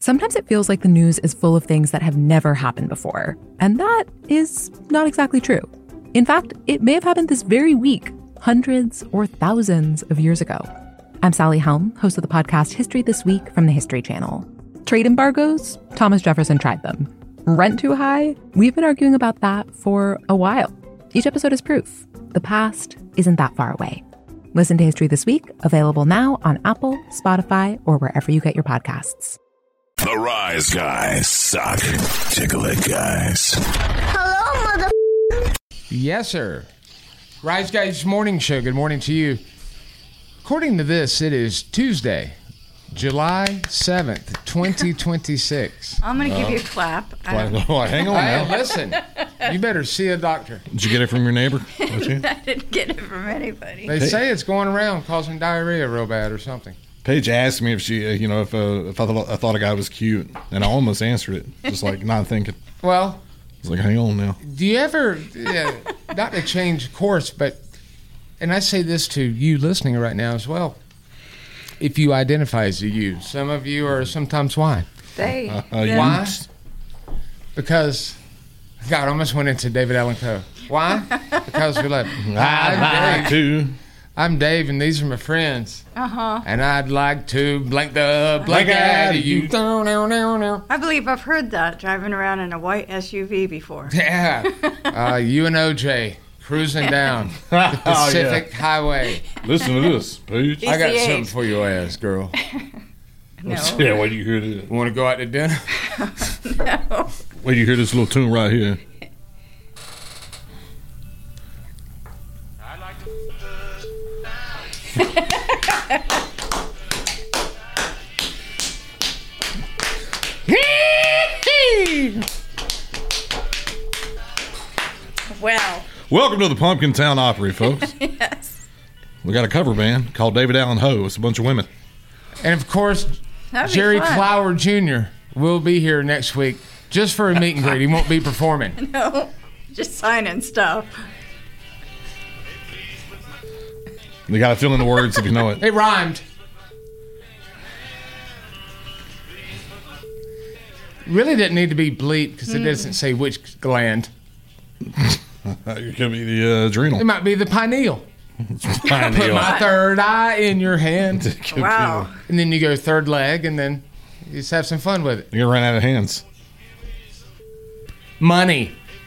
Sometimes it feels like the news is full of things that have never happened before, and that is not exactly true. In fact, it may have happened this very week, hundreds or thousands of years ago. I'm Sally Helm, host of the podcast History This Week from the History Channel. Trade embargoes? Thomas Jefferson tried them. Rent too high? We've been arguing about that for a while. Each episode is proof. The past isn't that far away. Listen to History This Week, available now on Apple, Spotify, or wherever you get your podcasts. The Rise Guys suck. Tickle it, guys. Hello, mother. Yes, sir. Rise Guys Morning Show. Good morning to you. According to this, it is Tuesday, July 7th, 2026. I'm going to give you a clap. Hang on now. Hey, listen, you better see a doctor. Did you get it from your neighbor? I didn't get it from anybody. They say it's going around causing diarrhea real bad or something. Paige asked me if she, if I thought a guy was cute, and I almost answered it, just like not thinking. Well, I was like, hang on now. do you ever, not to change course, but, and I say this to you listening right now as well, if you identify as a you, some of you are sometimes why? They. Why? Because, God, I almost went into David Allen Coe. Why? Because we're like, I'd like to. I'm Dave, and these are my friends. Uh-huh. And I'd like to blank out of you. I believe I've heard that driving around in a white SUV before. Yeah. You and OJ cruising down the Pacific Highway. Listen to this, Paige. I got PCH. something for your ass, girl. No. Yeah, wait till you hear this. Want to go out to dinner? No. Wait till you hear this little tune right here. Well. Welcome to the Pumpkin Town Opry, folks. Yes. We got a cover band called David Allen Ho. It's a bunch of women. And, of course, That'd be Jerry fun. Clower Jr. will be here next week just for a meet and greet. He won't be performing. No. Just signing stuff. You got to fill in the words if you know it. It rhymed. Really didn't need to be bleep because it doesn't say which gland. It could be the adrenal. It might be the pineal. Pineal. Put my third eye in your hand. Could be Wow. And then you go third leg, and then you just have some fun with it. You're gonna run out of hands. Money.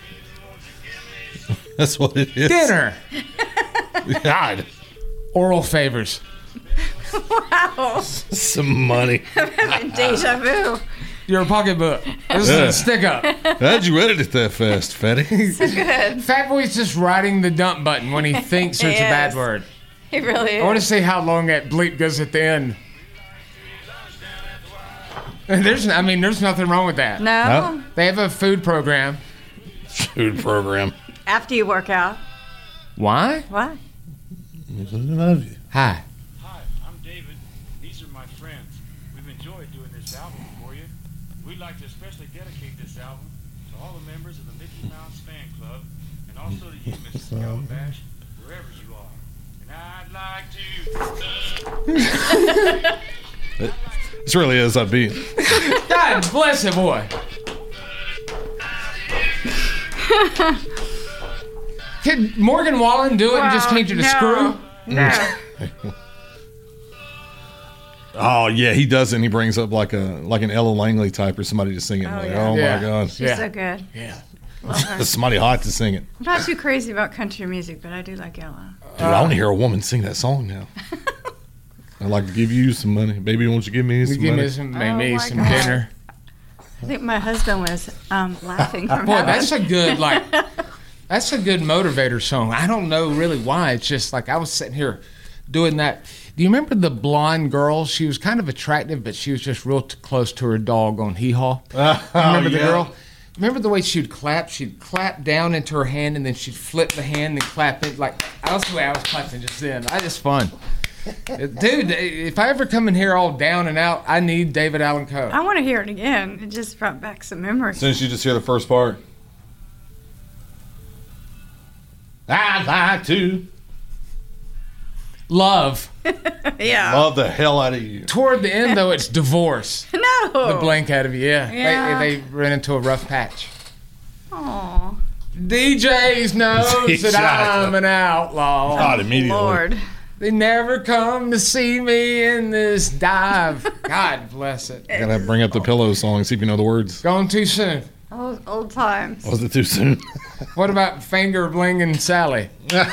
That's what it is. Dinner. God. Oral favors. Wow. Some money. Deja vu. Your pocketbook. This is a stick up. How'd you edit it that fast, Fatty? So good. Fat Boy's just riding the dump button when he thinks there's a bad Yes. word. He really is. I want to see how long that bleep goes at the end. And there's nothing wrong with that. No? They have a food program. Food program. After you work out. Why? What? Love you. Hi. Hi, I'm David. These are my friends. We've enjoyed doing this album for you. We'd like to especially dedicate this album to all the members of the Mickey Mouse Fan Club and also to you, Mrs. Calabash, wherever you are. And I'd like to... This really is upbeat. God bless it, boy. Could Morgan Wallen do it and just change it to screw? No. Oh yeah, he does it and he brings up like an Ella Langley type or somebody to sing it. yeah. Oh Yeah. my god. She's Yeah. so good. Yeah. Love her. There's somebody hot to sing it. I'm not too crazy about country music, but I do like Ella. Dude, I want to hear a woman sing that song now. I'd like to give you some money. Baby, won't you give me some Give money? me some, Oh maybe my some God. dinner. I think my husband was laughing from Boy, having that's a good that's a good motivator song. I don't know really why. It's just like I was sitting here doing that. Do you remember the blonde girl? She was kind of attractive, but she was just real close to her dog on Hee Haw. Remember the girl? Remember the way she'd clap? She'd clap down into her hand, and then she'd flip the hand and clap it. Like, that's the way I was clapping just then. That is fun. Dude, if I ever come in here all down and out, I need David Allen Coe. I want to hear it again. It just brought back some memories. Since you just hear the first part. I'd like to. love. Yeah. Love the hell out of you. Toward the end, though, it's divorce. No. The blank out of you, yeah. Yeah. They ran into a rough patch. Aw. DJs knows that I'm an outlaw. God, immediately. Lord. They never come to see me in this dive. God bless it. I gotta bring up the Pillow song, see if you know the words. Gone too soon. Old times. Was it too soon? What about Finger Blingin' Sally?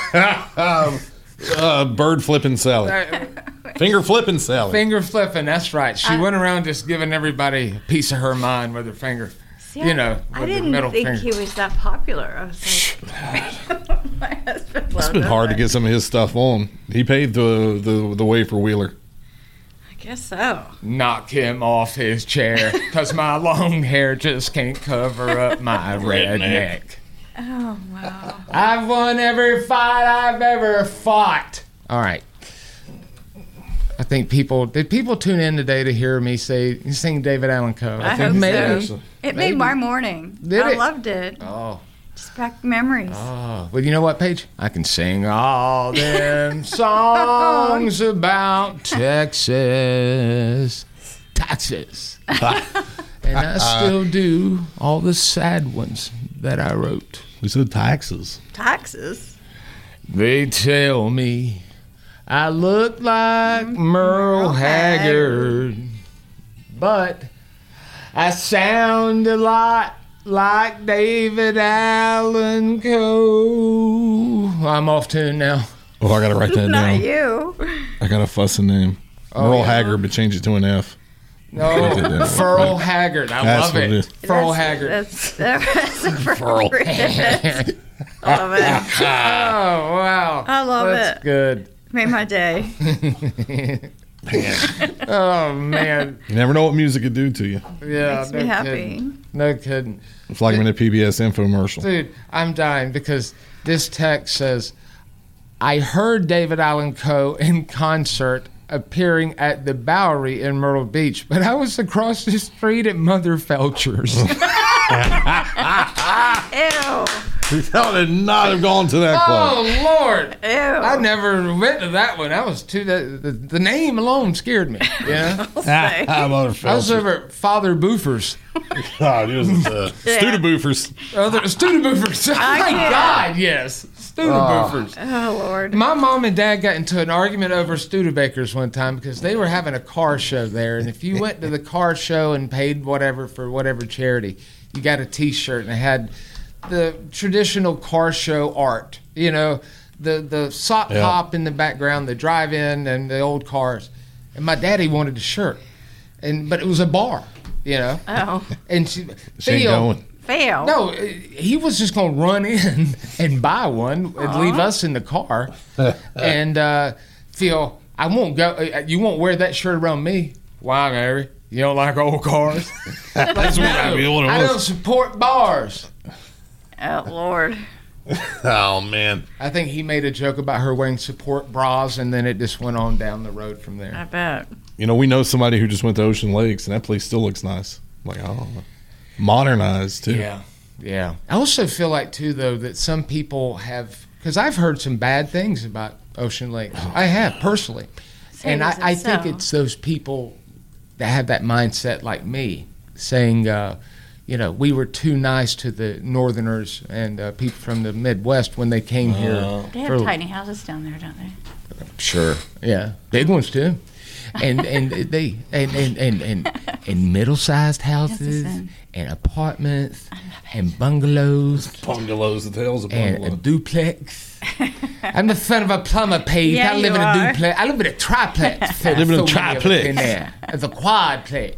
Bird flipping Sally. Finger flipping Sally. Finger flipping, that's right. She went around just giving everybody a piece of her mind with her finger. See, You know, I with the didn't middle think finger. he was that popular. I was like, my husband It's loved been hard to it. get some of his stuff on. He paved the way for Wheeler. I guess so. Knock him off his chair, because my long hair just can't cover up my redneck. Oh, wow. I've won every fight I've ever fought. All right. I think did people tune in today to hear me sing David Allan Coe? I think hope maybe. so. It made my morning. Did I it? loved it. Oh. Just back memories. Oh, well, you know what, Paige? I can sing all them songs about Texas. And I still do all the sad ones that I wrote. We said taxes. Taxes. They tell me I look like Merle Haggard, but I sound a lot like David Allan Coe. I'm off tune now. Oh, I gotta write that Not down. you. I got a fussing name. Merle Haggard, but change it to an F. No, that. Furl Haggard. I That's love what it. it is. Furl Haggard. That's appropriate. I love it. Oh, wow. I love That's it. good. Made my day. Oh, man. You never know what music could do to you. Yeah, Makes me happy. No kidding. It's like I'm in a PBS infomercial. Dude, I'm dying because this text says, I heard David Allan Coe in concert appearing at the Bowery in Myrtle Beach, but I was across the street at Mother Felcher's. Ew. I did not have gone to that club. Oh, Lord. Ew. I never went to that one. That was too, the name alone scared me. Yeah. Say. I I was over at Father Boofer's. God, it was Studebaufers. Oh, the Studebaufers. Oh, my can't. God, yes. Studebaufers. Oh, Lord. My mom and dad got into an argument over Studebakers one time because they were having a car show there. And if you went to the car show and paid whatever for whatever charity, you got a T-shirt and it had the traditional car show art. You know, the sock hop in the background, the drive-in, and the old cars. And my daddy wanted a shirt, but it was a bar. You know. Oh. And She ain't Theo, going. Fail. no, he was just going to run in and buy one and leave us in the car. And Phil, I won't go. You won't wear that shirt around me. Why, Mary? You don't like old cars? That's what I mean, what it I was. don't support bars. Oh, Lord. Oh, man. I think he made a joke about her wearing support bras, and then it just went on down the road from I there. bet. You know, we know somebody who just went to Ocean Lakes, and that place still looks nice. I'm like, oh, modernized, too. Yeah. I also feel like, too, though, that some people have, because I've heard some bad things about Ocean Lakes. I have, personally. And is it I think so? it's those people that have that mindset like me, saying, you know, we were too nice to the Northerners and people from the Midwest when they came here. They have tiny houses down there, don't they? Sure, yeah, big ones too, and they and middle-sized houses and apartments and bungalows Bungalows, the hell's a and a bungalow? duplex. I'm the son of a plumber, Pete. Yeah, I live you in a are. duplex. I live in a triplex. Live in a So many of us triplex. in there. It's a quadplex.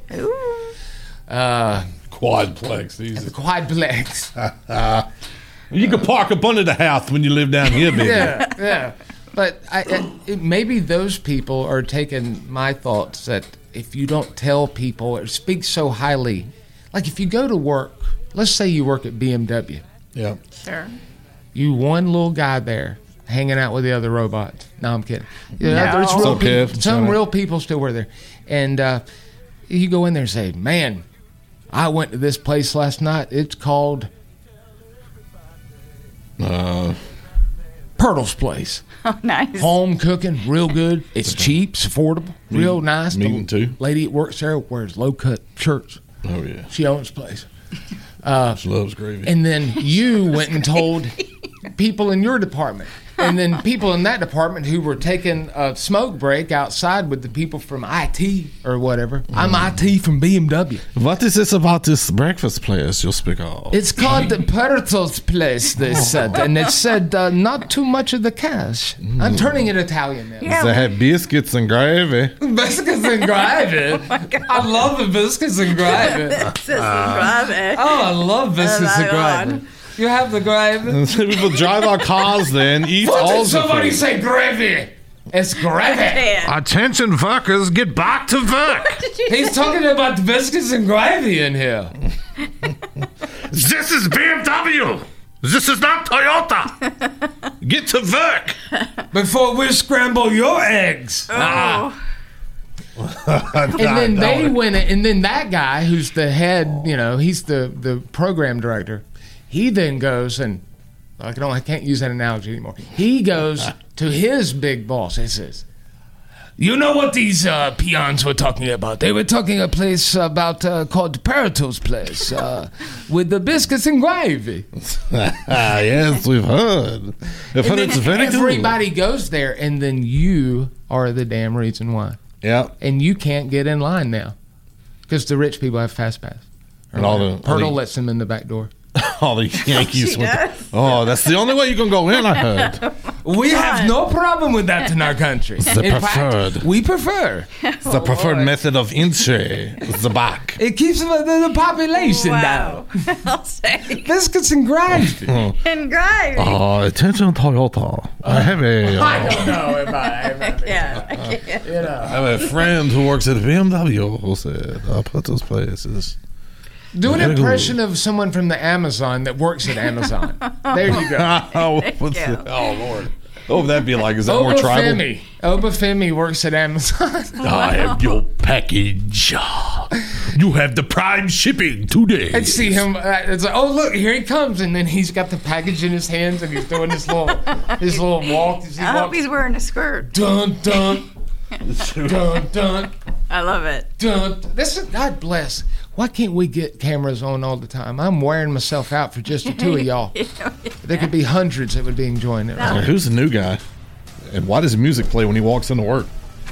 Quadplex. These. Quadplex. You can park up under the house when you live down here, baby. Yeah. But maybe those people are taking my thoughts that if you don't tell people or speak so highly, like if you go to work, let's say you work at BMW, Yeah. Sure. you one little guy there hanging out with the other robots. No, I'm kidding. Yeah, No. there's real Some Kev, people, some sorry. real people still were there, and you go in there and say, "Man, I went to this place last night. It's called." Pirtle's Place. Oh, nice. Home cooking, real good. It's cheap, it's affordable, real nice. Meat The too. lady that works there wears low-cut shirts. Oh yeah, She owns the place. she loves gravy. And then you went and told people in your department. And then people in that department who were taking a smoke break outside with the people from IT or whatever. I'm IT from BMW. What is this about this breakfast place you speak of? It's called the Pirtle's Place, they said. And it said not too much of the cash. I'm turning it Italian now. Yeah, They have biscuits and gravy. Biscuits and gravy. I love the biscuits and gravy. this is gravy. Oh, I love biscuits Oh, and my gravy. You have the gravy? People drive our cars there and eat What all did the somebody food. say gravy? It's gravy. Yeah. Attention workers, get back to work. He's talking about biscuits and gravy in here. This is BMW. This is not Toyota. Get to work. Before we scramble your eggs. Oh. And then they went, and then that guy who's the head, he's the program director. He then goes and I can't use that analogy anymore. He goes to his big boss and says, "You know what these peons were talking about? They were talking a place about called Pirtle's Place with the biscuits and gravy." Yes, we've heard. We've heard And it's then very good. everybody goes there, and then you are the damn reason why. Yeah. And you can't get in line now because the rich people have fast pass. And all the Pirtle lets them in the back door. all the Yankees. She with does. oh, that's the only way you can go in. I heard. We have no problem with that in our country. The In preferred. fact, we prefer. The preferred method of entry is the back. It keeps the population Wow. down. I'll say. Biscuits and gravy. And gravy. Attention Toyota. I have I don't know if I Yeah, I can't. I have a friend who works at BMW who said, "I'll put those places." Do an Very good. impression of someone from the Amazon that works at Amazon. There you go. Oh, what's you. the, oh Lord. Oh, would that be like? Is that more tribal? Obafemi. Obafemi works at Amazon. I have your package. You have the prime shipping today. I'd see him. It's like, oh look, here he comes, and then he's got the package in his hands, and he's doing his little walk. As he I hope walks. he's wearing a skirt. Dun dun dun dun I love it. dun. This is God bless. Why can't we get cameras on all the time? I'm wearing myself out for just the two of y'all. There could be hundreds that would be enjoying it. Now, who's the new guy? And why does music play when he walks into work?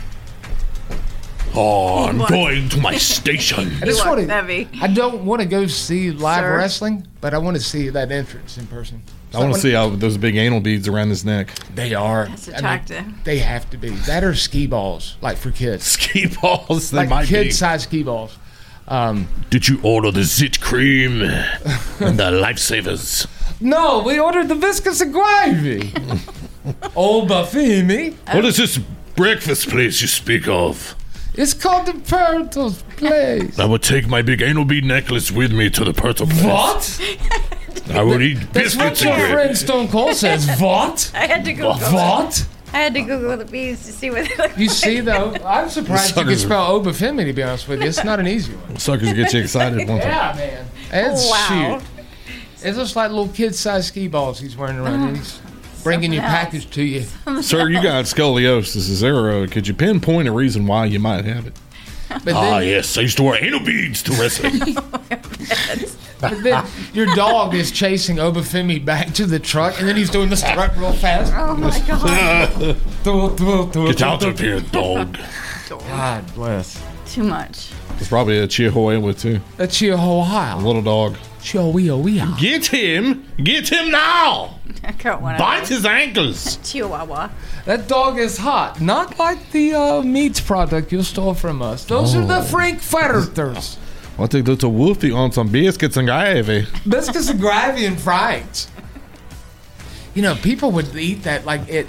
Oh, I'm What? going to my station. I just You are want to. heavy. I don't want to go see live Sir? wrestling, but I want to see that entrance in person. I want to see how those big anal beads around his neck. They are. That's I mean, attractive. they have to be. That are ski balls, like for kids, Ski balls, they like might be. kid-sized ski balls. Did you order the zit cream and the lifesavers? No, we ordered the biscuits and gravy. Old Buffini. What is this breakfast place you speak of? It's called the Pirtle's Place. I would take my big anal bead necklace with me to the Pirtle place. What? I would eat That's what biscuits your and gravy. friend Stone Cold says. What? I had to Google it. What? I had to Google the bees to see what they look You like. see, though, I'm surprised you Suckers can are- spell Obafemi, to be honest with you. It's not an easy one. Suckers get you excited one time. Yeah, man. It's Wow. shoot. It looks like little kid-sized ski balls he's wearing around. And he's bringing your Something else. package to you. Sir, you got scoliosis. Is there could you pinpoint a reason why you might have it? But then, Yes, I used to wear anal beads to wrestling. but then your dog is chasing Obafemi back to the truck, and then he's doing the strut real fast. Oh my god. Get out of here, dog. God bless. Too much. It's probably a Chihuahua too. A Chihuahua. Little dog. Chihuahua. Get him! Get him now! I got one. Bite his ankles! Chihuahua. That dog is hot. Not like the meat product you stole from us. Those are the Frankfurters. I think that's a wolfie on some biscuits and gravy. Biscuits and gravy and fries. You know, people would eat that like it.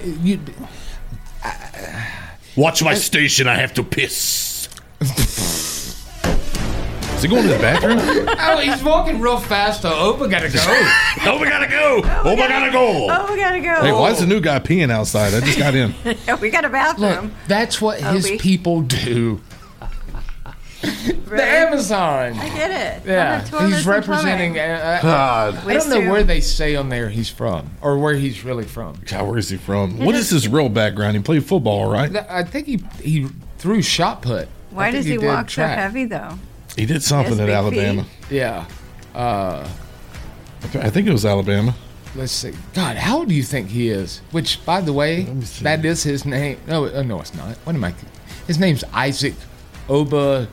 Watch my station, I have to piss. Is he going to the bathroom? Oh, he's walking real fast. Though. Opa gotta go. Oh, we gotta go! Oh, we gotta go! Oh, we gotta go. Hey, why is the new guy peeing outside? I just got in. We got a Look, bathroom. that's what his Obi. people do. The Amazon. I get it. Yeah, Other toilets he's and representing. plumbing. God. I don't know where they say on there he's from or where he's really from. God, where is he from? What is his real background? He played football, right? I think he threw shot put. Why I think does he did walk so track. heavy, though? He did something at big Alabama. Yeah. I think it was Alabama. Let's see. God, how old do you think he is? Which, by the way, me see. that is his name. No, no, it's not. What am I? His name's Isaac Oba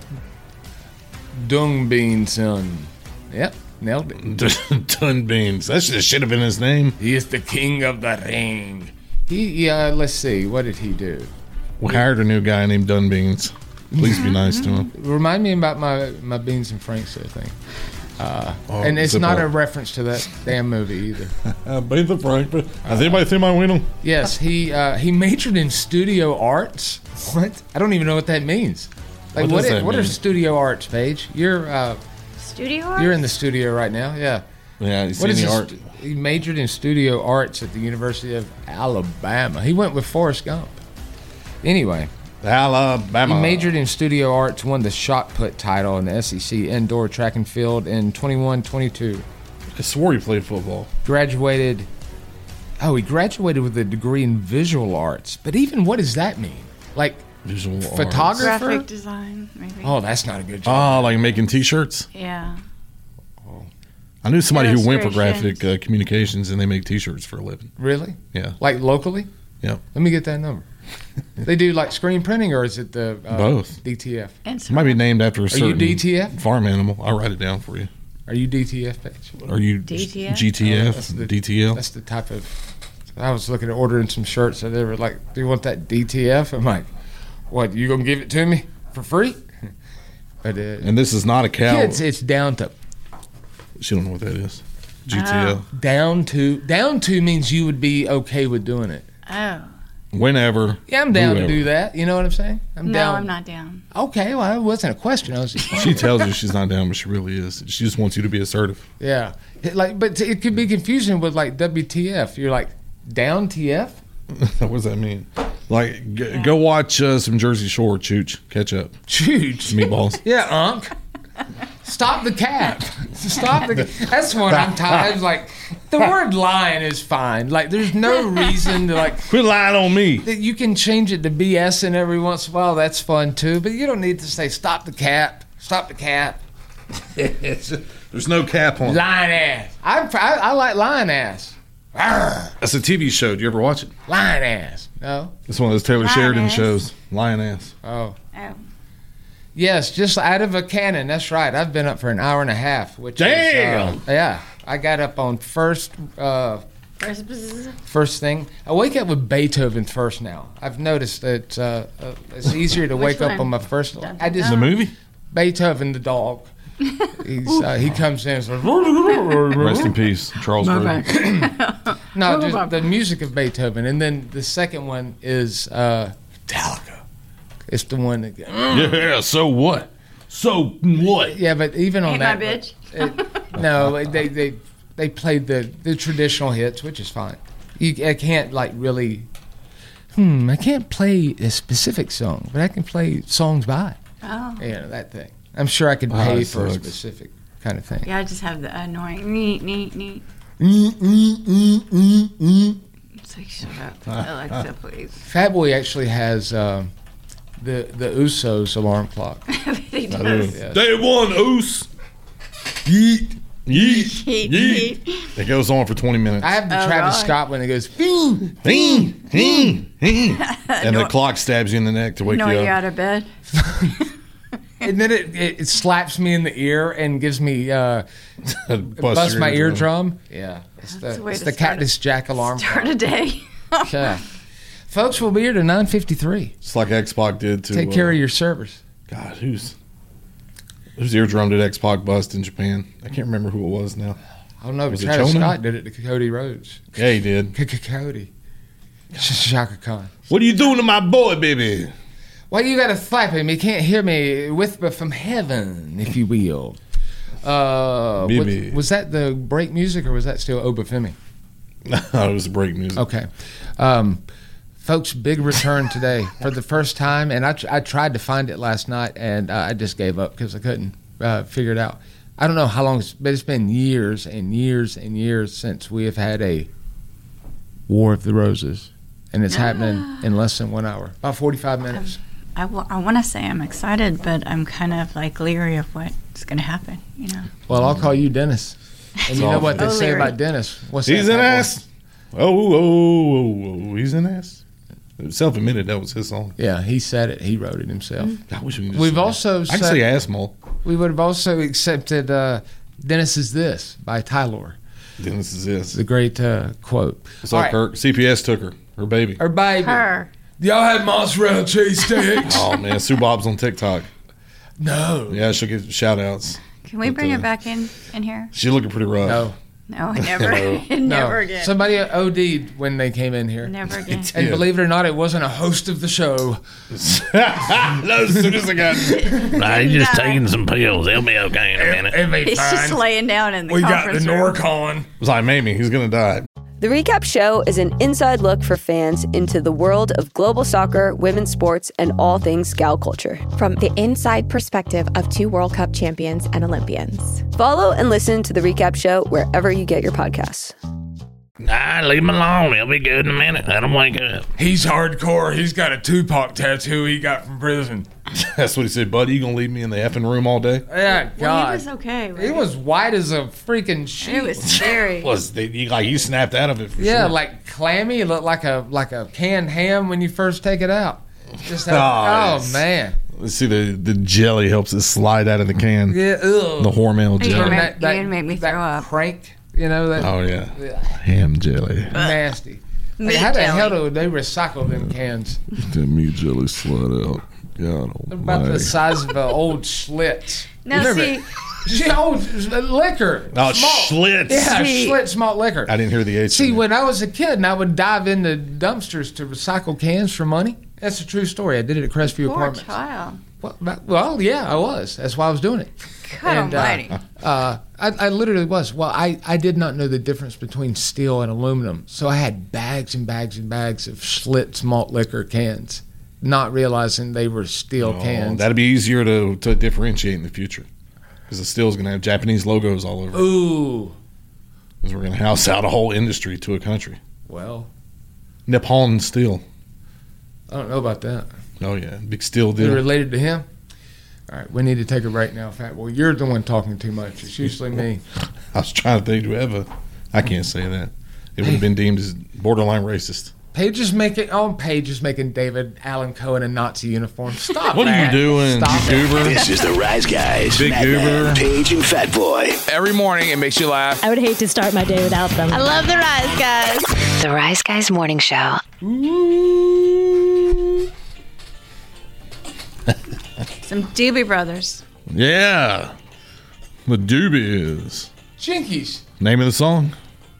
Dungbeanson. Yep, nailed it. Ton Beans. That should have been his name. He is the king of the ring. Let's see. What did he do? We hired a new guy named Dun Beans. Please be nice to him. Remind me about my Beans and Franks thing. And it's zip not up. a reference to that damn movie either. Beans and Frank. Has anybody seen my window? Yes, he majored in studio arts. What? I don't even know what that means. Like What does that what are mean? studio arts, Paige? You're Studio art? you're in the studio right now. Yeah. Yeah, you What seen is the this? art? He majored in studio arts at the University of Alabama. He went with Forrest Gump. Anyway, Alabama. he majored in studio arts, won the shot put title in the SEC indoor track and field in 21-22. I swore he played football. Graduated. Oh, he graduated with a degree in visual arts. But even what does that mean? Like Visual arts. photographer? Graphic design, maybe. Oh, that's not a good job. Oh, like making T-shirts? Yeah. I knew somebody who went for Illustrations. graphic communications, and they make T-shirts for a living. Really? Yeah. Like locally? Yep. Let me get that number. They do like screen printing, or is it the Both. DTF? And It might be named after a Are you certain DTF? farm animal. I'll write it down for you. Are you DTF page? Are you DTF? GTF? That's the- DTL? That's the type of. I was looking at ordering some shirts, and they were like, "Do you want that DTF?" I'm like, "What? You gonna give it to me for free?" But And this is not a cow. kids, it's down to. She don't know what that is. GTL. Down to means you would be okay with doing it. Oh. Whenever. Yeah, I'm down whoever. to do that. You know what I'm saying? I'm No, down. I'm not down. Okay, well, it wasn't a question. I was just She tells you she's not down, but she really is. She just wants you to be assertive. yeah. But it could be confusing with like WTF. You're like down TF. What does that mean? Like, go watch some Jersey Shore, Chooch. Catch up. Chooch. Meatballs. Yeah, Unc. Stop the cap. Stop the. That's one I'm tired. Of. Like the word "lying" is fine. Like there's no reason to like. Quit lying on me. That you can change it to BS and every once in a while. That's fun too. But you don't need to say "stop the cap." Stop the cap. There's no cap on it. Lying ass. I like lying ass. Arr, That's a TV show. Do you ever watch it? lying ass. No. It's one of those Taylor Lion Sheridan ass. shows. Lion ass. Oh. Oh. Yes, just out of a cannon. That's right. I've been up for an hour and a half. Which Damn! Is, yeah. I got up on first thing. I wake up with Beethoven first now. I've noticed that it's easier to Which wake up one? on my first. Dun, I just The movie? Beethoven the dog. He comes in and says, Rest in peace, Charles Grodin. no, just the music of Beethoven, and then the second one is Metallica. It's the one that. Yeah, so what? So what? Yeah, but even on Ain't my that, bitch. no, they played the traditional hits, which is fine. I can't like really. I can't play a specific song, but I can play songs by. Oh. Yeah, that thing. I'm sure I could Oh, pay it for a sucks. specific kind of thing. Yeah, I just have the annoying neat. It's like, shut up. Alexa, please. Fatboy actually has the Usos alarm clock. He I does. do. Yes. Day one, Oos. Yeet. Yeet. Yeet. Yeet. It goes on for 20 minutes. I have the Oh, Travis God. Scott one that goes, "Bing." And the clock stabs you in the neck to wake No, you you up. out of bed. And then it slaps me in the ear and gives me bust your my eardrum. eardrum. Yeah, it's That's the way the to start Cactus Jack alarm Start clock. a day. Yeah. Folks, we'll be here to 9:53. It's like X-Pac did to... Take care of your servers. God, whose eardrum did X-Pac bust in Japan? I can't remember who it was now. I don't know, but Was it Travis Chonan? Scott did it to Cody Rhodes. Yeah, he did. Cody. Shaka Khan. What are you doing to my boy, baby? Why you gotta slap him? He can't hear me. Whisper from heaven, if you will. Bibi. Was that the break music or was that still Obafemi? It was break music. Okay. Folks, big return today for the first time, and I tried to find it last night, and I just gave up because I couldn't figure it out. I don't know how long but it's been years and years and years since we have had a War of the Roses, and it's happening in less than 1 hour, about 45 minutes. I want to say I'm excited, but I'm kind of like leery of what's going to happen, you know. Well, I'll call you Dennis. And you know what they say Leary. about Dennis? What's He's that, an Fat Boy? ass. Oh, he's an ass. Self-admitted that was his song. Yeah, he said it. He wrote it himself. I wish we could just We've say also that. I can said- say ass mole. We would have also accepted Dennis Is This by Tylor. Dennis is this. The great quote. What's up, Kirk? CPS took her baby. Her baby. Her. Y'all had mozzarella cheese sticks? Oh man, Sue Bob's on TikTok. No. Yeah, she'll get shout outs. Can we bring her back in here? She's looking pretty rough. No. No, never. No. Never No. again. Somebody OD'd when they came in here. Never again. And Yeah. believe it or not, it wasn't a host of the show. No, as soon as I got Nah, he's just taking some pills. He'll be okay in a minute. It'll be He's just fine. laying down in the We got the conference room. Norcon. it was like Mamie, he's gonna die. The Recap Show is an inside look for fans into the world of global soccer, women's sports, and all things Scout culture. From the inside perspective of 2 World Cup champions and Olympians. Follow and listen to The Recap Show wherever you get your podcasts. Nah, leave him alone. He'll be good in a minute. Let him wake up. He's hardcore. He's got a Tupac tattoo he got from prison. That's what he said, buddy. You gonna leave me in the effing room all day? Yeah, God. Well, he was okay, right? He was white as a freaking sheet. It was scary. You snapped out of it for Yeah, sure. like clammy. It looked like a canned ham when you first take it out. Just that, Oh, oh yes. man. Let's see, the jelly helps it slide out of the can. Yeah, ugh. The Hormel You're jelly. gonna You're gonna make me that throw up. Crank, you know that. Oh yeah, ham jelly. Nasty. Like, Meat how the jelly. hell do they recycle them cans? The meat jelly slide out. God They're about the size of an old Schlitz. Now, Remember, see, old liquor. Oh, Small- Schlitz. Yeah, See- Schlitz malt liquor. I didn't hear the H. See, in when I was a kid and I would dive into dumpsters to recycle cans for money, that's a true story. I did it at Crestview poor Apartments. child. Well, yeah, I was. That's why I was doing it. God And, almighty. I literally was. Well, I did not know the difference between steel and aluminum, so I had bags and bags and bags of Schlitz malt liquor cans, not realizing they were steel cans. That'd be easier to differentiate in the future, because the still's gonna have Japanese logos all over. Ooh. Because we're gonna house out a whole industry to a country. Well, Nippon Steel. I don't know about that. Oh yeah, big steel They're deal. related to him? All right, we need to take a break now, Fat Boy. You're the one talking too much. It's usually me. I was trying to think, do we have a? I can't say that. It would have been deemed as borderline racist. Paige is making David Allen Cohen a Nazi uniform. Stop What are that. you doing, Stop you it. goober? This is the Rise Guys. Big goober. Paige and Fat Boy. Every morning it makes you laugh. I would hate to start my day without them. I love the Rise Guys. The Rise Guys Morning Show. Some Doobie Brothers. Yeah, the Doobies. Jinkies. Name of the song?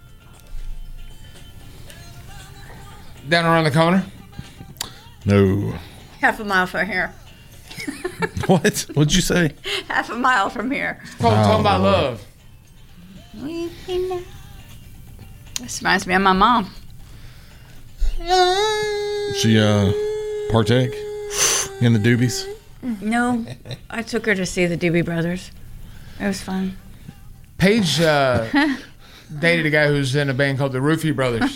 Down around the corner. No. Half a mile from here. What? What'd you say? Half a mile from here. Talking about love. This reminds me of my mom. She partake in the Doobies. No, I took her to see the Doobie Brothers. It was fun. Paige dated a guy who's in a band called the Roofie Brothers.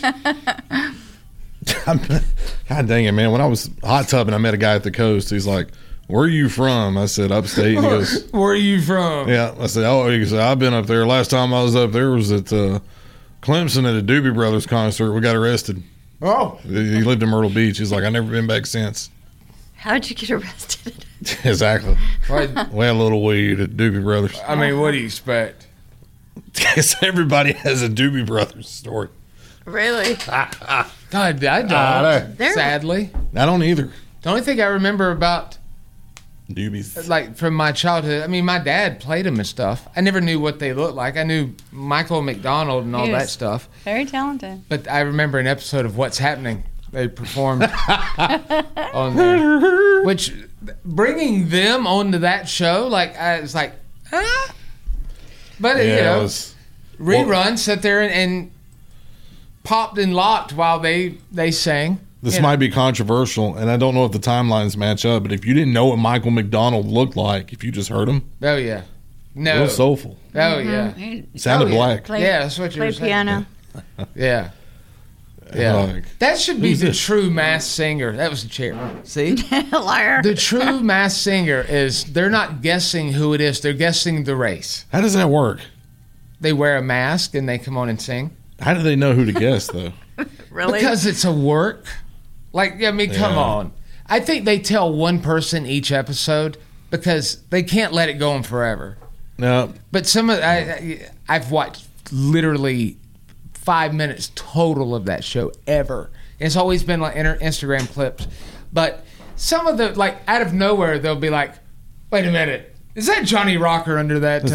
God dang it, man. When I was hot tubbing, I met a guy at the coast. He's like, "Where are you from?" I said, "Upstate." And he goes, Where are you from? "Yeah." I said, "Oh," he said, "I've been up there. Last time I was up there was at Clemson at a Doobie Brothers concert. We got arrested." Oh. He lived in Myrtle Beach. He's like, "I've never been back since." How'd you get arrested? Exactly. Right. We had a little weed at Doobie Brothers. I mean, what do you expect? Guess everybody has a Doobie Brothers story. Really? God, I don't. They're- Sadly. I don't either. The only thing I remember about, Doobies. like, from my childhood, I mean, my dad played them and stuff. I never knew what they looked like. I knew Michael McDonald and all He that was stuff. Very talented. But I remember an episode of What's Happening. They performed on there. Which, bringing them onto that show, like, I was like, ah. But, you Yeah, know, it was, rerun, sat there and popped and locked while they sang. This might be controversial, and I don't know if the timelines match up, but if you didn't know what Michael McDonald looked like, if you just heard him, Oh yeah, no, real soulful. Oh yeah, Sounded black. Yeah, that's what you were saying. Piano. Yeah. Yeah. Like, That should be who's the this? true masked singer. That was the chair. See? Liar. The true masked singer is they're not guessing who it is, they're guessing the race. How does that work? They wear a mask and they come on and sing. How do they know who to guess, though? Really? Because it's a work. Like, I mean, come Yeah. on. I think they tell one person each episode because they can't let it go on forever. No. But some of I've watched literally 5 minutes total of that show ever. It's always been like Instagram clips. But some of the, like, out of nowhere, they'll be like, wait a minute. Is that Johnny Rocker under that?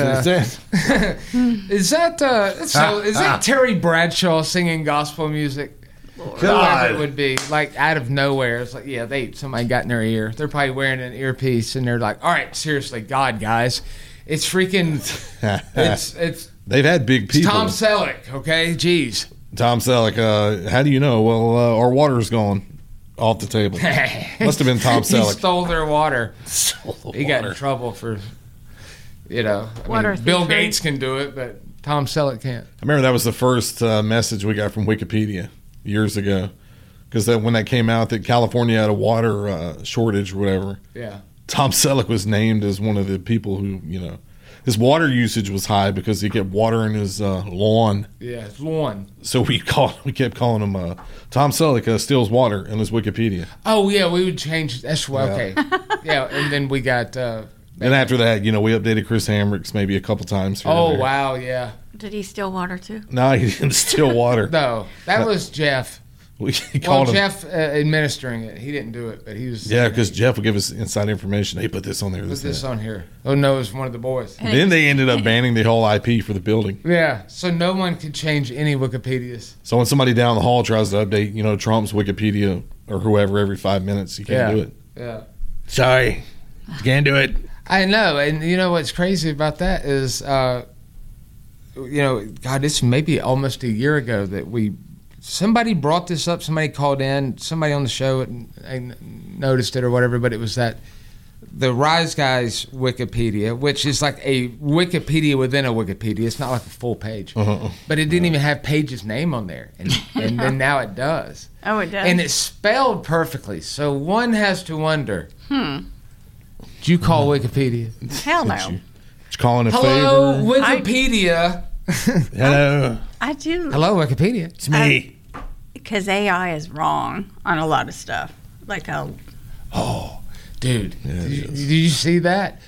Is that Terry Bradshaw singing gospel music? Whoever it would be, like, out of nowhere. It's like, yeah, somebody got in their ear. They're probably wearing an earpiece, and they're like, all right, seriously, God, guys. It's freaking, it's They've had big people. Tom Selleck, okay? Jeez. Tom Selleck, how do you know? Well, our water's gone off the table. Must have been Tom He Selleck. stole their water. Stole the He got in water. trouble for, you know, Water Bill thievery. Gates can do it, but Tom Selleck can't. I remember that was the first message we got from Wikipedia years ago. Because when that came out that California had a water shortage or whatever, Yeah. Tom Selleck was named as one of the people who, you know, his water usage was high because he kept watering his lawn. Yeah, it's lawn. So we kept calling him Tom Selleck steals water in his Wikipedia. Oh, yeah, we would change. That's okay. Yeah, and then we got. And after that, you know, we updated Chris Hamricks maybe a couple times. Here and Oh, there. wow, yeah. Did he steal water too? No, he didn't steal water. No, that was Jeff. We Well, called him. Jeff administering it. He didn't do it, but he was. Yeah, because Jeff would give us inside information. Hey, put this on there. Put This, this that. on here. Oh, no, it's one of the boys. Then they ended up banning the whole IP for the building. Yeah, so no one could change any Wikipedias. So when somebody down the hall tries to update, you know, Trump's Wikipedia or whoever every 5 minutes, you can't do it. Yeah. Sorry. You can't do it. I know, and you know what's crazy about that is, you know, God, this may be almost a year ago that somebody brought this up, somebody called in, somebody on the show and noticed it or whatever, but it was that the Rise Guys Wikipedia, which is like a Wikipedia within a Wikipedia. It's not like a full page, but it didn't even have Page's name on there, and then now it does. Oh, it does. And it's spelled perfectly, so one has to wonder. Did you call Wikipedia? Hell no. It's calling a Hello, favor. Wikipedia. Hello. I do. Hello, Wikipedia. It's me. Because AI is wrong on a lot of stuff. Like how. Oh, dude, did you see that?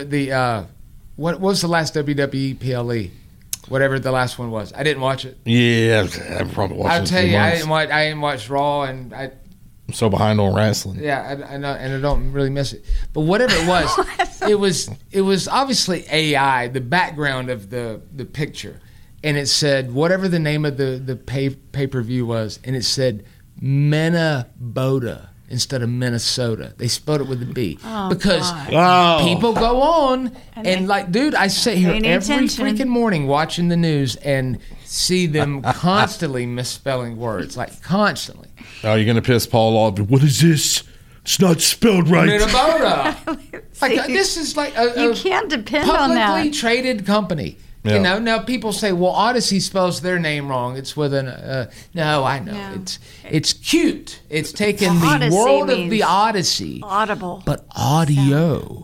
What was the last WWE PLE? Whatever the last one was, I didn't watch it. Yeah, I've probably watched I'll it. tell in a few you, months. I didn't watch Raw, and I'm so behind on wrestling. I know, and I don't really miss it. But whatever it was, it was obviously AI, the background of the picture, and it said whatever the name of the pay-per-view was, and it said Minnesota instead of Minnesota. They spelled it with a B because people go on and like, dude, I sit here every freaking morning watching the news and see them constantly misspelling words, like constantly. Oh, you're gonna piss Paul off. What is this? It's not spelled right. Minnesota. Like this is like You can't depend on that. publicly traded company. Yeah. You know, now people say, well, Odyssey spells their name wrong. It's with an, no, I know. No. It's cute. It's taken the Odyssey world of means the Odyssey. Audible. But Odyssey.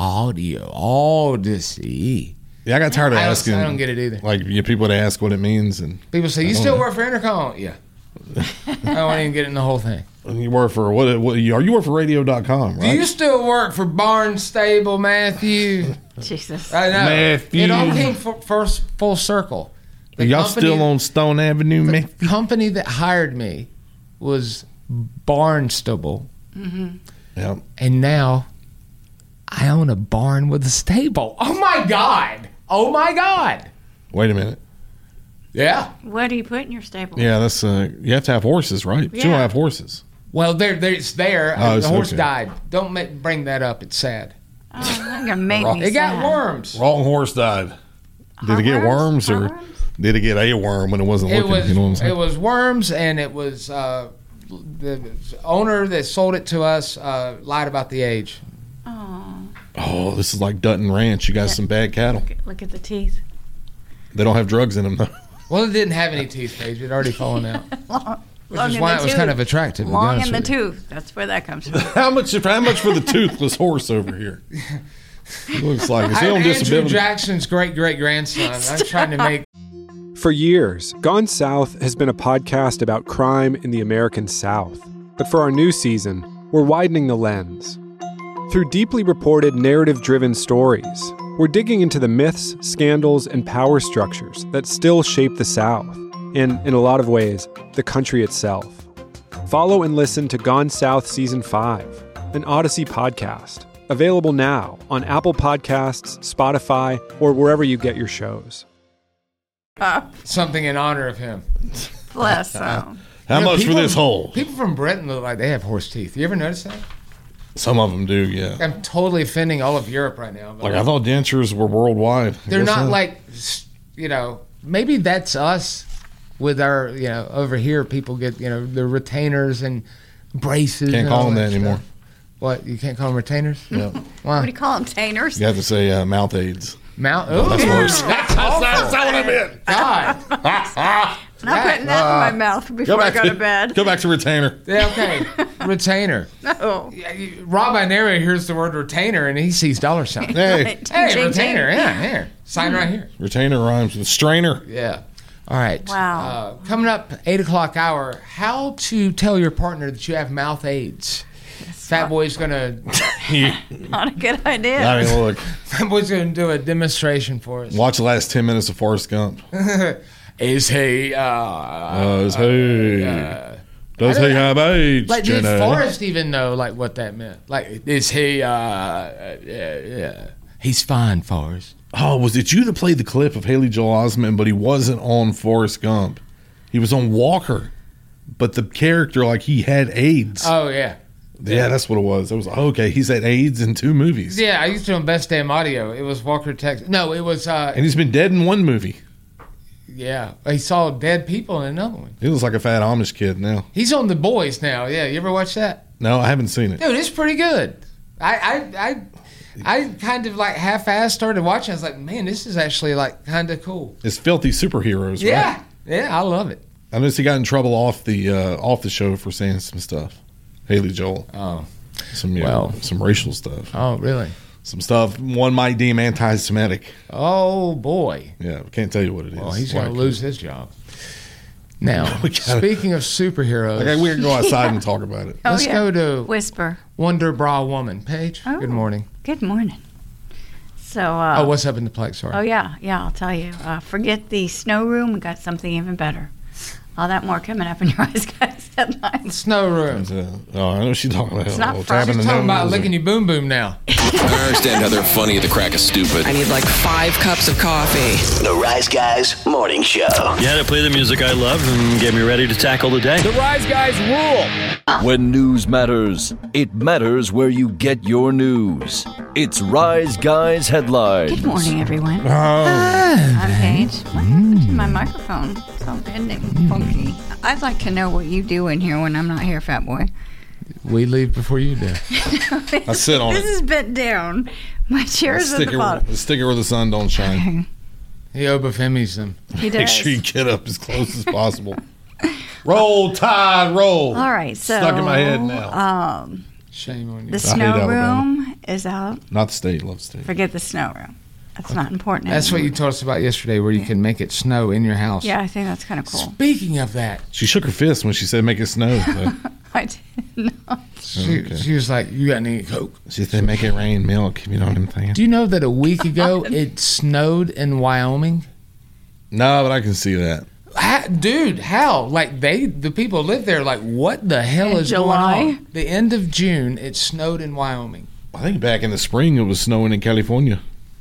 Yeah, I got tired of I don't- asking. I don't get it either. Like people to ask what it means, and People say, you still work for Intercom? Yeah. I don't even get in the whole thing. you work for what? You work for radio.com, Do right? you still work for Barnstable, Matthew? Jesus. I know. Matthew. It all came full circle. The Y'all company- still on Stone Avenue, man? The company that hired me was Barnstable, Yep. and now I own a barn with a stable. Oh my God! Oh my God! Wait a minute. Yeah. What do you put in your stable? Yeah, that's you have to have horses, right? But you don't Yeah. have horses. Well, it's there. Oh, the it's horse okay. died. Don't bring that up. It's sad. Oh, that's gonna make me It got sad. worms. Wrong horse died. Did it get worms or Heartworms? did it get a worm when it wasn't It looking? was. You know what I'm saying? It was worms, and it was the owner that sold it to us lied about the age. Oh, this is like Dutton Ranch. You got some bad cattle. Look at the teeth. They don't have drugs in them, though. Well, it didn't have any teeth, Paige. It had already fallen out. Which Long is in why the it was tooth. kind of attractive. to be Long honest in the with you. tooth. That's where that comes from. How much for the toothless horse over here? Looks like is he on Andrew disability? Jackson's great-great-grandson. I'm trying to make... For years, Gone South has been a podcast about crime in the American South. But for our new season, we're widening the lens. Through deeply reported, narrative-driven stories, we're digging into the myths, scandals, and power structures that still shape the South, and, in a lot of ways, the country itself. Follow and listen to Gone South Season 5, an Odyssey podcast, available now on Apple Podcasts, Spotify, or wherever you get your shows. Something in honor of him. Bless him. How much for this hole? People from Britain look like they have horse teeth. You ever notice that? Some of them do, yeah. I'm totally offending all of Europe right now. Like, I thought dentures were worldwide. They're not like, maybe that's us with our, over here people get, the retainers and braces. Can't and call all them that stuff. anymore. What? You can't call them retainers? Yeah. Why? What do you call them, tainers? You have to say mouth aids. Mouth? No, that's worse. That's awful. That's not what I meant. God. Not putting that in my mouth before I go to bed. Go back to retainer. Yeah, okay. Retainer. No. Rob Inera hears the word retainer and he sees dollar signs. Hey. Hey, retainer. Yeah, here. Sign right here. Retainer rhymes with strainer. Yeah. All right. Wow. Coming up, 8 o'clock hour, how to tell your partner that you have mouth aids. Fat Boy's going to... Not a good idea. I mean, look. Fat Boy's going to do a demonstration for us. Watch the last 10 minutes of Forrest Gump. Is he... Does he have AIDS, Like, did Jenny? Forrest even know, what that meant? Like, is he... he's fine, Forrest. Oh, was it you that played the clip of Haley Joel Osment, but he wasn't on Forrest Gump? He was on Walker, but the character, he had AIDS. Oh, yeah. Yeah, that's what it was. It was, okay, he's had AIDS in 2 movies. Yeah, I used to on Best Damn Audio. It was Walker, Texas. No, it was... and he's been dead in 1 movie. Yeah, he saw dead people in another one. He looks like a fat Amish kid now. He's on The Boys now. Yeah, you ever watch that? No, I haven't seen it. Dude, it's pretty good. I kind of half-assed started watching. I was like, man, this is actually kind of cool. It's filthy superheroes, Yeah, right? yeah, I love it. I noticed he got in trouble off the show for saying some stuff. Haley Joel. Oh, some racial stuff. Oh, really? Some stuff one might deem anti-Semitic. Oh boy. Yeah, can't tell you what it is. Well, he's going to lose his job. Now, speaking of superheroes, okay, we can go outside and talk about it. Let's go to Whisper. Wonder Bra Woman. Paige, good morning. Good morning. So, what's up in the Plex? Sorry. Oh, yeah, I'll tell you. Forget the snow room. We got something even better. All that more coming up in your eyes, guys. Headlines. Snow room. I know what she's talking about. It's not She's talking about licking you boom boom now. I understand how they're funny at the crack of stupid. I need 5 cups of coffee. The Rise Guys Morning Show. You had to play the music I love and get me ready to tackle the day. The Rise Guys rule. When news matters, it matters where you get your news. It's Rise Guys Headlines. Good morning, everyone. I'm Paige. What happened to my microphone? It's all bending funky. I'd like to know what you do in here when I'm not here, Fat Boy. We leave before you do. I sit on This is bent down. My chair's at the bottom. Stick it where the sun don't shine. He Obafemi's them. He does. Make sure you get up as close as possible. Roll, Tide, roll. All right, so stuck in my head now. Shame on you. The snow room is out. Not the state, love the state. Forget the snow room. That's not important. That's what you told us about yesterday, where you can make it snow in your house. Yeah, I think that's kind of cool. Speaking of that, she shook her fist when she said make it snow. I did not. She was like, "You got any Coke?" She said, "Make it rain milk." You know what I'm saying? Do you know that a week ago it snowed in Wyoming? No, but I can see that. Dude, how? The people live there. What the hell is going on? The end of June, it snowed in Wyoming. I think back in the spring it was snowing in California.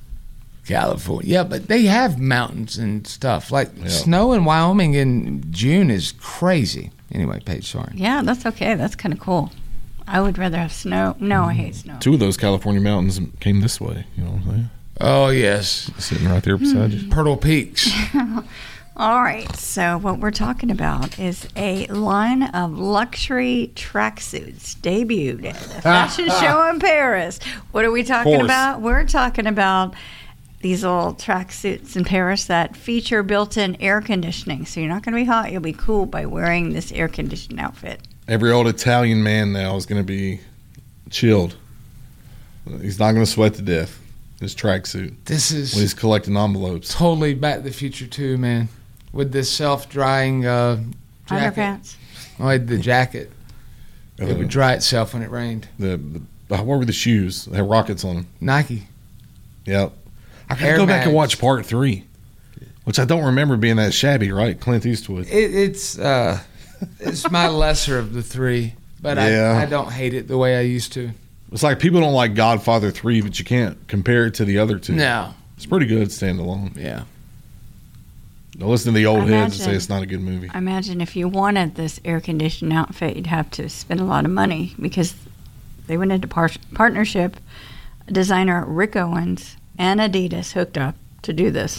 Yeah, but they have mountains and stuff. Snow in Wyoming in June is crazy. Anyway, Paige, sorry. Yeah, that's okay. That's kind of cool. I would rather have snow. No, I hate snow. 2 of those California mountains came this way. You know what I'm saying? Oh, yes. Sitting right there beside you. Pirtle Peaks. All right, so what we're talking about is a line of luxury tracksuits debuted at a fashion show in Paris. What are we talking about? We're talking about these little tracksuits in Paris that feature built-in air conditioning. So you're not going to be hot, you'll be cool by wearing this air-conditioned outfit. Every old Italian man now is going to be chilled. He's not going to sweat to death. His tracksuit. This is when he's collecting envelopes. Totally Back to the Future too, man. With this self-drying jacket. Underpants. Oh, the jacket. It would dry itself when it rained. What were the shoes? They had rockets on them. Nike. Yep. I gotta go back and watch part 3, which I don't remember being that shabby, right? Clint Eastwood. It's my lesser of the 3, but I don't hate it the way I used to. It's like people don't like Godfather 3, but you can't compare it to the other 2. No. It's pretty good standalone. Yeah. Don't listen to the old heads and say it's not a good movie. I imagine if you wanted this air-conditioned outfit, you'd have to spend a lot of money because they went into partnership. Designer Rick Owens and Adidas hooked up to do this.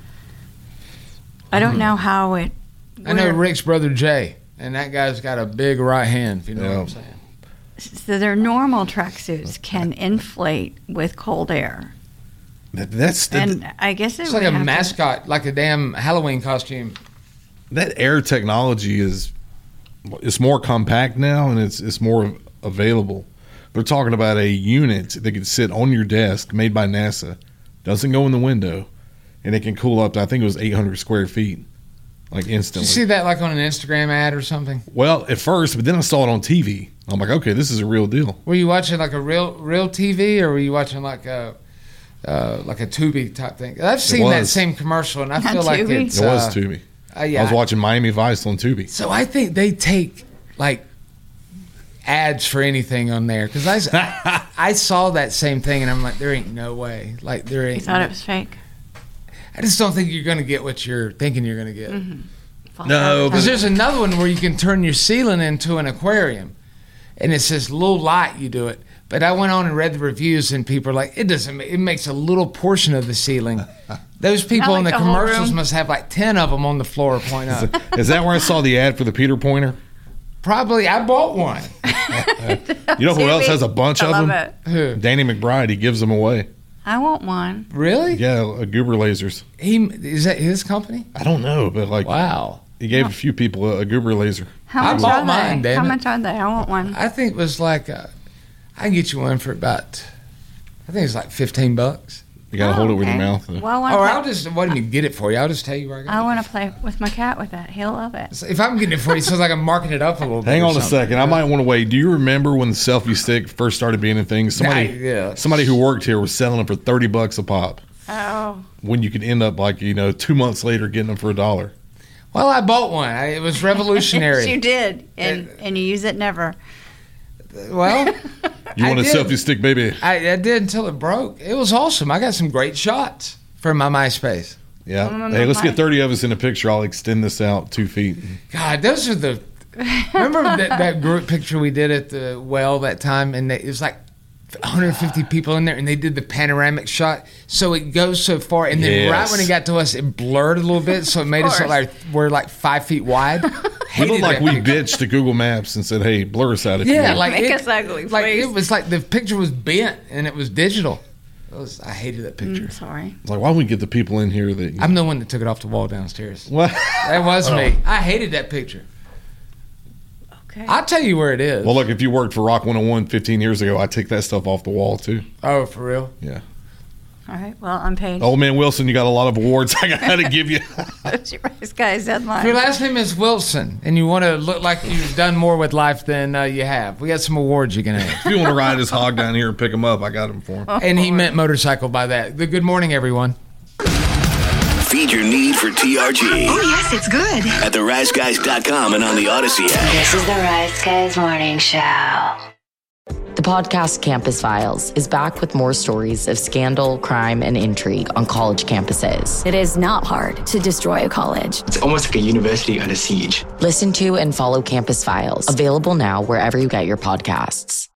I don't know how it... I know Rick's brother Jay, and that guy's got a big right hand, if you know what I'm saying. So their normal tracksuits can inflate with cold air. And I guess it's like a mascot, like a damn Halloween costume. That air technology it's more compact now, and it's more available. They're talking about a unit that can sit on your desk, made by NASA, doesn't go in the window, and it can cool up to, I think it was 800 square feet, like instantly. Did you see that like on an Instagram ad or something? Well, at first, but then I saw it on TV. I'm like, okay, this is a real deal. Were you watching like a real TV, or were you watching like a Tubi type thing? I've seen that same commercial, and I feel like it was Tubi. Yeah, I was watching Miami Vice on Tubi. So I think they take like ads for anything on there, because I saw that same thing, and I'm like, there ain't no way. Like there ain't. You thought it was fake. I just don't think you're going to get what you're thinking you're going to get. Mm-hmm. No, because there's another one where you can turn your ceiling into an aquarium, and it's this little light you do it. But I went on and read the reviews, and people are like, it makes a little portion of the ceiling. Those people in the commercials must have like 10 of them on the floor point up. Is that where I saw the ad for the Peter Pointer? Probably. I bought one. You know who else has a bunch of them? Who? Danny McBride. He gives them away. I want one. Really? Yeah, Goober Lasers. Is that his company? I don't know, but like, wow. He gave a few people a Goober Laser. How much are they? How much are they? I want one. I think it was like, I can get you one for about, I think it's like $15. You got to hold it with your mouth. Well, I'll just, what do you get it for you? I'll just tell you where I got it. I want to play with my cat with that. He'll love it. So if I'm getting it for you, it sounds like I'm marking it up a little bit. Hang on a second. I might want to wait. Do you remember when the selfie stick first started being a thing? Somebody who worked here was selling them for $30 a pop. Oh. When you could end up like, 2 months later getting them for $1. Well, I bought one. It was revolutionary. You did. And you use it never. Well, you want a selfie stick, baby? I did until it broke. It was awesome. I got some great shots for my MySpace. Yeah. Hey, let's get 30 of us in a picture. I'll extend this out 2 feet. God, those are the... Remember that group picture we did at the well that time? And it was like 150 people in there, and they did the panoramic shot. So it goes so far, and then right when it got to us, it blurred a little bit, so it made us look like we're like 5 feet wide. It looked like we bitched to Google Maps and said, hey, blur us out if you want. Like make us ugly, like please. it was like the picture was bent, and it was digital. I hated that picture. Sorry. It's like, why don't we get the people in here that... I'm the one that took it off the wall downstairs. What? That was me. I hated that picture. Okay. I'll tell you where it is. Well, look, if you worked for Rock 101 15 years ago, I'd take that stuff off the wall, too. Oh, for real? Yeah. All right. Well, I'm paid. Old Man Wilson, you got a lot of awards I got to give you. Those Rise Guys headlines. If your last name is Wilson, and you want to look like you've done more with life than you have, we got some awards you can have. If you want to ride his hog down here and pick him up, I got him for him. And he meant motorcycle by that. Good morning, everyone. Feed your need for TRG. Oh, yes, it's good. At theriseguys.com and on the Odyssey app. This is the Rise Guys Morning Show. The podcast Campus Files is back with more stories of scandal, crime, and intrigue on college campuses. It is not hard to destroy a college. It's almost like a university under siege. Listen to and follow Campus Files, available now wherever you get your podcasts.